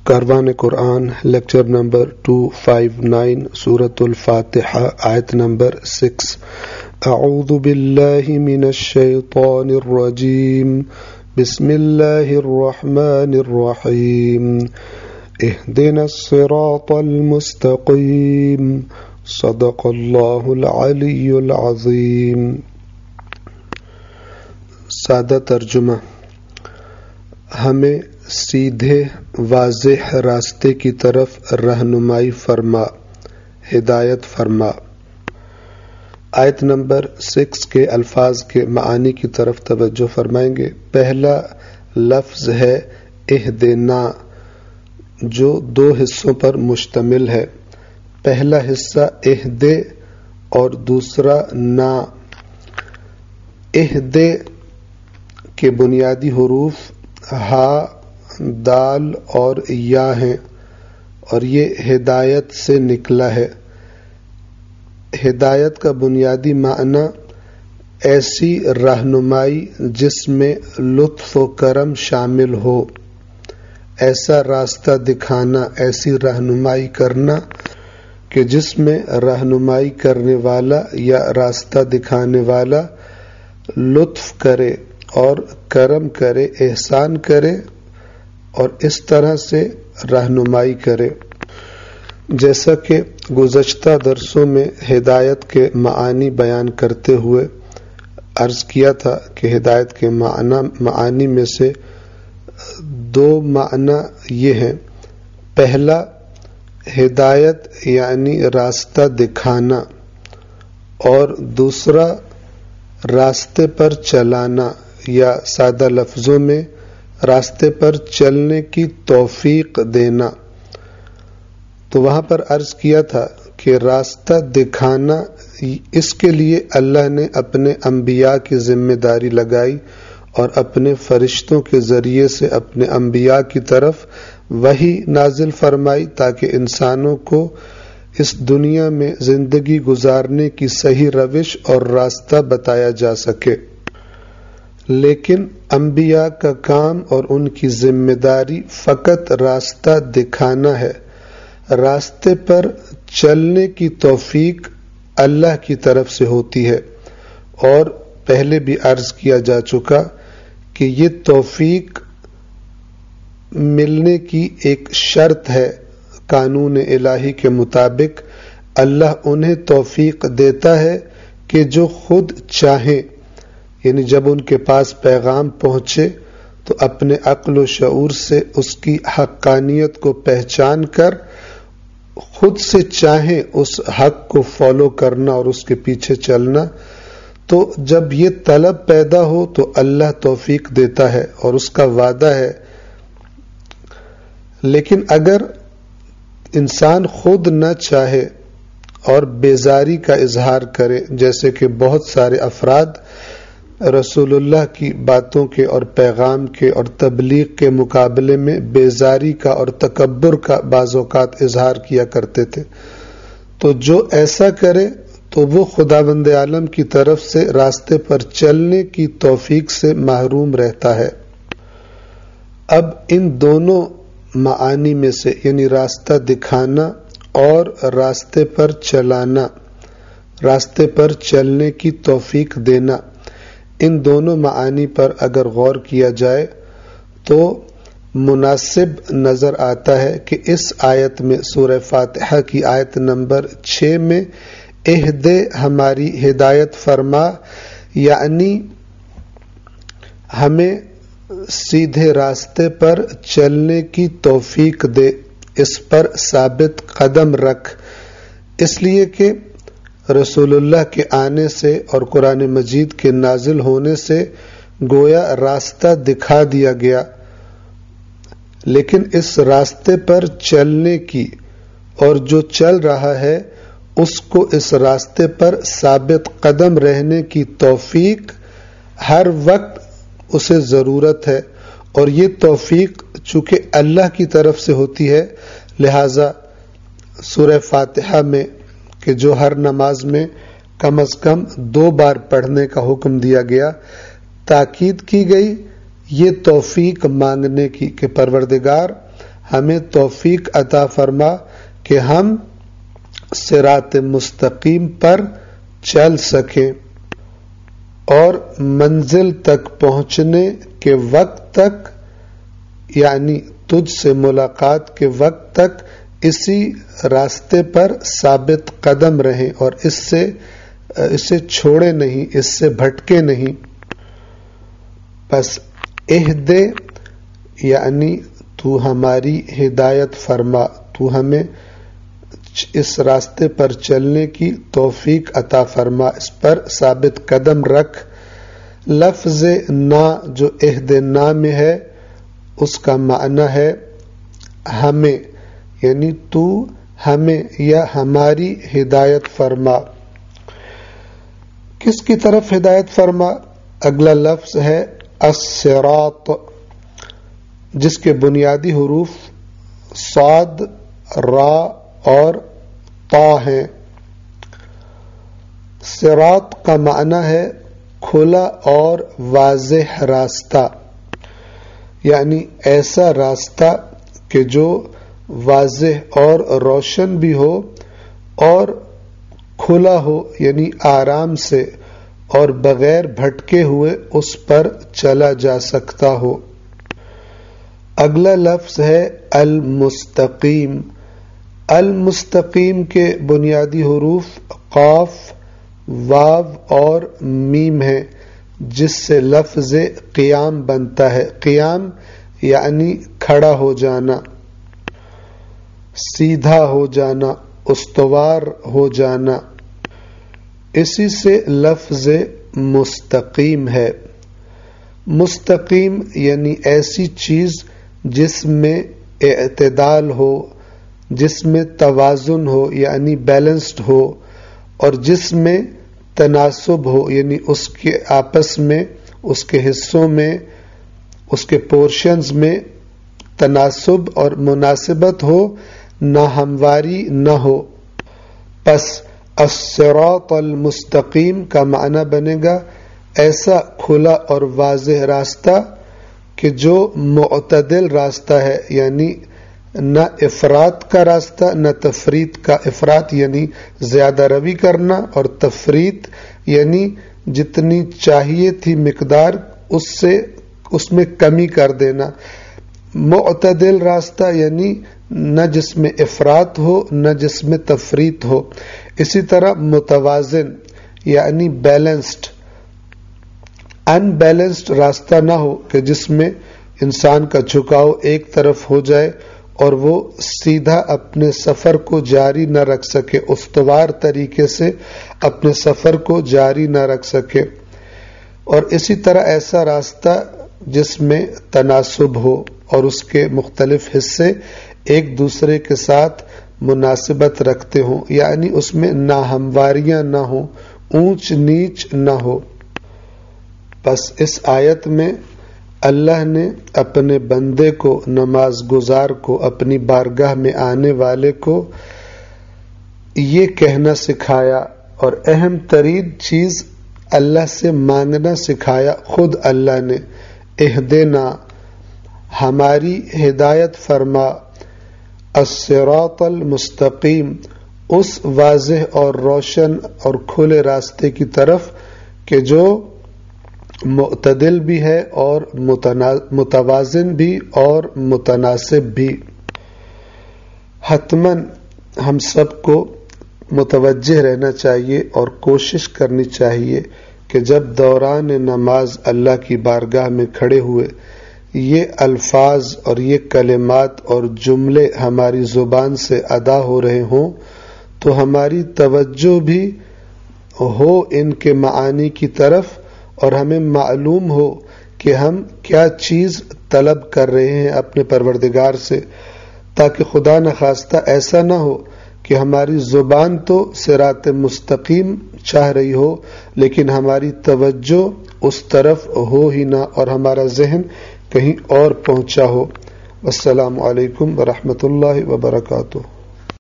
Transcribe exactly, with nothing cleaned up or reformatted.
کاروان قرآن lecture number دو سو انچاس سورۃ الفاتحہ آیت نمبر سکس۔ اعوذ باللہ من الشیطان الرجیم بسم اللہ الرحمن الرحیم اہدنا الصراط المستقیم صدق اللہ العلی العظیم۔ سادہ ترجمہ: ہمیں سیدھے واضح راستے کی طرف رہنمائی فرما، ہدایت فرما۔ آیت نمبر سکس کے الفاظ کے معانی کی طرف توجہ فرمائیں گے۔ پہلا لفظ ہے اہدنا، جو دو حصوں پر مشتمل ہے۔ پہلا حصہ اہدے اور دوسرا نا۔ اہدے کے بنیادی حروف ہا، دال اور یا ہیں اور یہ ہدایت سے نکلا ہے۔ ہدایت کا بنیادی معنی ایسی رہنمائی جس میں لطف و کرم شامل ہو، ایسا راستہ دکھانا، ایسی رہنمائی کرنا کہ جس میں رہنمائی کرنے والا یا راستہ دکھانے والا لطف کرے اور کرم کرے، احسان کرے اور اس طرح سے رہنمائی کرے۔ جیسا کہ گزشتہ درسوں میں ہدایت کے معانی بیان کرتے ہوئے عرض کیا تھا کہ ہدایت کے معنی معانی میں سے دو معنی یہ ہیں۔ پہلا ہدایت یعنی راستہ دکھانا، اور دوسرا راستے پر چلانا یا سادہ لفظوں میں راستے پر چلنے کی توفیق دینا۔ تو وہاں پر عرض کیا تھا کہ راستہ دکھانا، اس کے لیے اللہ نے اپنے انبیاء کی ذمہ داری لگائی اور اپنے فرشتوں کے ذریعے سے اپنے انبیاء کی طرف وحی نازل فرمائی تاکہ انسانوں کو اس دنیا میں زندگی گزارنے کی صحیح روش اور راستہ بتایا جا سکے۔ لیکن انبیاء کا کام اور ان کی ذمہ داری فقط راستہ دکھانا ہے۔ راستے پر چلنے کی توفیق اللہ کی طرف سے ہوتی ہے، اور پہلے بھی عرض کیا جا چکا کہ یہ توفیق ملنے کی ایک شرط ہے۔ قانون الہی کے مطابق اللہ انہیں توفیق دیتا ہے کہ جو خود چاہیں، یعنی جب ان کے پاس پیغام پہنچے تو اپنے عقل و شعور سے اس کی حقانیت کو پہچان کر خود سے چاہیں اس حق کو فالو کرنا اور اس کے پیچھے چلنا، تو جب یہ طلب پیدا ہو تو اللہ توفیق دیتا ہے اور اس کا وعدہ ہے۔ لیکن اگر انسان خود نہ چاہے اور بیزاری کا اظہار کرے، جیسے کہ بہت سارے افراد رسول اللہ کی باتوں کے اور پیغام کے اور تبلیغ کے مقابلے میں بیزاری کا اور تکبر کا بعض اوقات اظہار کیا کرتے تھے، تو جو ایسا کرے تو وہ خداوند عالم کی طرف سے راستے پر چلنے کی توفیق سے محروم رہتا ہے۔ اب ان دونوں معانی میں سے، یعنی راستہ دکھانا اور راستے پر چلانا، راستے پر چلنے کی توفیق دینا، ان دونوں معانی پر اگر غور کیا جائے تو مناسب نظر آتا ہے کہ اس آیت میں، سورہ فاتحہ کی آیت نمبر چھ میں، اہدے ہماری ہدایت فرما، یعنی ہمیں سیدھے راستے پر چلنے کی توفیق دے، اس پر ثابت قدم رکھ، اس لیے کہ رسول اللہ کے آنے سے اور قرآن مجید کے نازل ہونے سے گویا راستہ دکھا دیا گیا، لیکن اس راستے پر چلنے کی اور جو چل رہا ہے اس کو اس راستے پر ثابت قدم رہنے کی توفیق ہر وقت اسے ضرورت ہے، اور یہ توفیق چونکہ اللہ کی طرف سے ہوتی ہے، لہذا سورہ فاتحہ میں کہ جو ہر نماز میں کم از کم دو بار پڑھنے کا حکم دیا گیا، تاکید کی گئی یہ توفیق مانگنے کی کہ پروردگار ہمیں توفیق عطا فرما کہ ہم صراط مستقیم پر چل سکیں اور منزل تک پہنچنے کے وقت تک، یعنی تجھ سے ملاقات کے وقت تک اسی راستے پر ثابت قدم رہیں اور اس سے اسے چھوڑے نہیں، اس سے بھٹکے نہیں۔ بس اہدے یعنی تو ہماری ہدایت فرما، تو ہمیں اس راستے پر چلنے کی توفیق عطا فرما، اس پر ثابت قدم رکھ۔ لفظ نا جو عہد نا میں ہے اس کا معنی ہے ہمیں، یعنی تو ہمیں یا ہماری ہدایت فرما۔ کس کی طرف ہدایت فرما؟ اگلا لفظ ہے الصراط، جس کے بنیادی حروف صاد، را اور طا ہیں۔ صراط کا معنی ہے کھلا اور واضح راستہ، یعنی ایسا راستہ کہ جو واضح اور روشن بھی ہو اور کھلا ہو، یعنی آرام سے اور بغیر بھٹکے ہوئے اس پر چلا جا سکتا ہو۔ اگلا لفظ ہے المستقیم۔ المستقیم کے بنیادی حروف قاف، واو اور میم ہے، جس سے لفظ قیام بنتا ہے۔ قیام یعنی کھڑا ہو جانا، سیدھا ہو جانا، استوار ہو جانا، اسی سے لفظ مستقیم ہے۔ مستقیم یعنی ایسی چیز جس میں اعتدال ہو، جس میں توازن ہو یعنی بیلنسڈ ہو، اور جس میں تناسب ہو یعنی اس کے آپس میں، اس کے حصوں میں، اس کے پورشنز میں تناسب اور مناسبت ہو، نہ ہمواری نہ ہو۔ پس الصراط المستقیم کا معنی بنے گا ایسا کھلا اور واضح راستہ کہ جو معتدل راستہ ہے، یعنی نہ افراط کا راستہ نہ تفریط کا۔ افراط یعنی زیادہ روی کرنا، اور تفریط یعنی جتنی چاہیے تھی مقدار اس سے اس میں کمی کر دینا۔ معتدل راستہ یعنی نہ جس میں افراط ہو نہ جس میں تفریط ہو۔ اسی طرح متوازن یعنی بیلنسڈ۔ ان بیلنسڈ راستہ نہ ہو کہ جس میں انسان کا جھکاؤ ایک طرف ہو جائے اور وہ سیدھا اپنے سفر کو جاری نہ رکھ سکے، استوار طریقے سے اپنے سفر کو جاری نہ رکھ سکے۔ اور اسی طرح ایسا راستہ جس میں تناسب ہو اور اس کے مختلف حصے ایک دوسرے کے ساتھ مناسبت رکھتے ہوں، یعنی اس میں ناہمواریاں نہ ہوں، اونچ نیچ نہ ہو۔ بس اس آیت میں اللہ نے اپنے بندے کو، نماز گزار کو، اپنی بارگاہ میں آنے والے کو یہ کہنا سکھایا، اور اہم ترین چیز اللہ سے مانگنا سکھایا خود اللہ نے۔ اہدنا، ہماری ہدایت فرما، الصراط المستقیم، اس واضح اور روشن اور کھلے راستے کی طرف کہ جو معتدل بھی ہے اور متوازن بھی اور متناسب بھی۔ حتماً ہم سب کو متوجہ رہنا چاہیے اور کوشش کرنی چاہیے کہ جب دوران نماز اللہ کی بارگاہ میں کھڑے ہوئے یہ الفاظ اور یہ کلمات اور جملے ہماری زبان سے ادا ہو رہے ہوں تو ہماری توجہ بھی ہو ان کے معانی کی طرف، اور ہمیں معلوم ہو کہ ہم کیا چیز طلب کر رہے ہیں اپنے پروردگار سے، تاکہ خدا نخواستہ ایسا نہ ہو کہ ہماری زبان تو صراط مستقیم چاہ رہی ہو لیکن ہماری توجہ اس طرف ہو ہی نہ اور ہمارا ذہن کہیں اور پہنچا ہو۔ السلام علیکم ورحمۃ اللہ وبرکاتہ۔